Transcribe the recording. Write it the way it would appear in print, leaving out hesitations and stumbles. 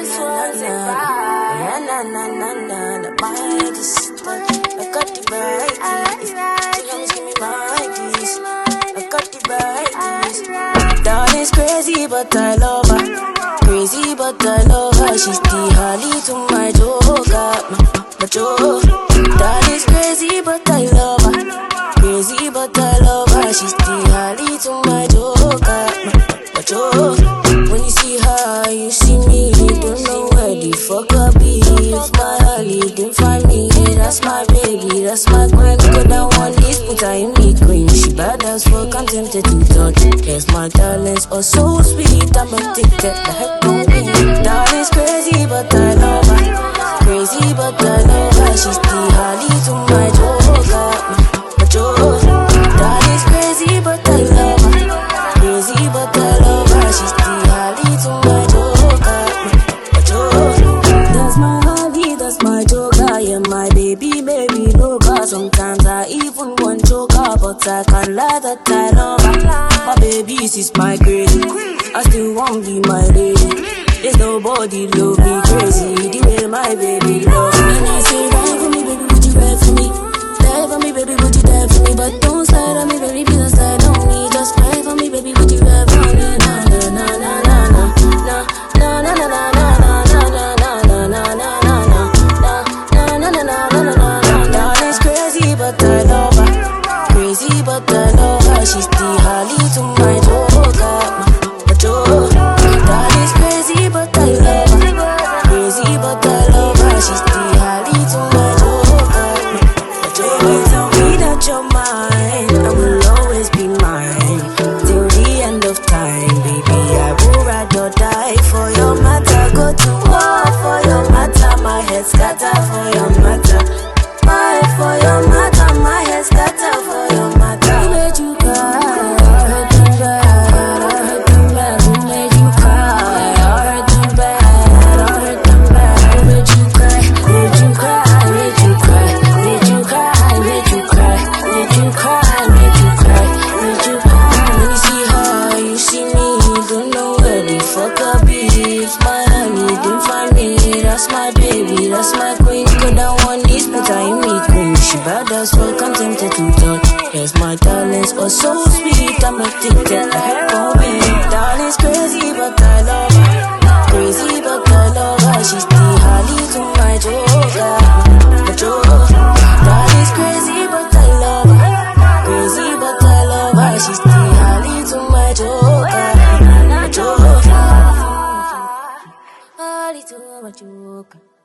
I got the right keys. So just give me my keys. I got the right keys. Darling's crazy, but I love her. Crazy, but I love her. She's the Harley to my Joker. My Joker. Darling's crazy, but I love her. Crazy, but I love her. She's the Harley to my Joker. My Joker. When you see her, you see me. Don't know where the fuck I be. It's my Harley, didn't find me. That's my baby, that's my queen. Go down one list, put her in me queen. She bad as fuck, I'm tempted to touch. Yes, my talents are so sweet. I'm addicted, the heck on me. Darling's crazy, but I love her. Crazy, but I love her. She's the Harley to my Joker. My Joker. Darling's crazy, but I love her. Crazy, but I love her. She's the Harley to my Joker. My Joker. That's my Harley, that's my Joker. Yeah, my baby loca. Sometimes I even want choker, but I can't lie that I love her. My baby, she's my crazy. I still won't be my lady. There's nobody love me crazy the way my baby loves me. And I say, ride for me, baby, would you ride for me? Die for me, baby, would you die for me? But don't slide on me, baby, please don't slide on me. Just cry for me, baby, would you ride for me? Na na na na na na na na na na na na. But I love her, crazy, but I love her. She's the Harley to my Joker, my Joker. Darling's crazy, but I love her, crazy, but I love her. She's the Harley to my Joker, my Joker. Tell me that you're mine, I will always be mine till the end of time, baby. I will ride or die for your matter. Go to war for your matter. My head scatter for your matter. For your matter, my head scatter for your matter. Who made you cry? I heard them bad, I heard them bad. Who made you cry? I heard them bad, I heard them bad. Who made you cry? Made you cry? Made you cry? Made you cry? Made you cry? Made you cry? Made you cry? Made you cry? When you see her, you see me. Don't know where the fuck I be. It's my honey, didn't find me. That's my baby, that's my queen. Go down one knee, put her in me queen. She bad as fuck, I'm tempted to touch. Yes, my talents are so sweet. I'm addicted, the heck on me. Darling's crazy, but I love her. Crazy, but I love her. She's the Harley to my Joker, my Joker. Darling's crazy, but I love her. Crazy, but I love her. She's the Harley to my Joker, my Joker. Harley to my Joker.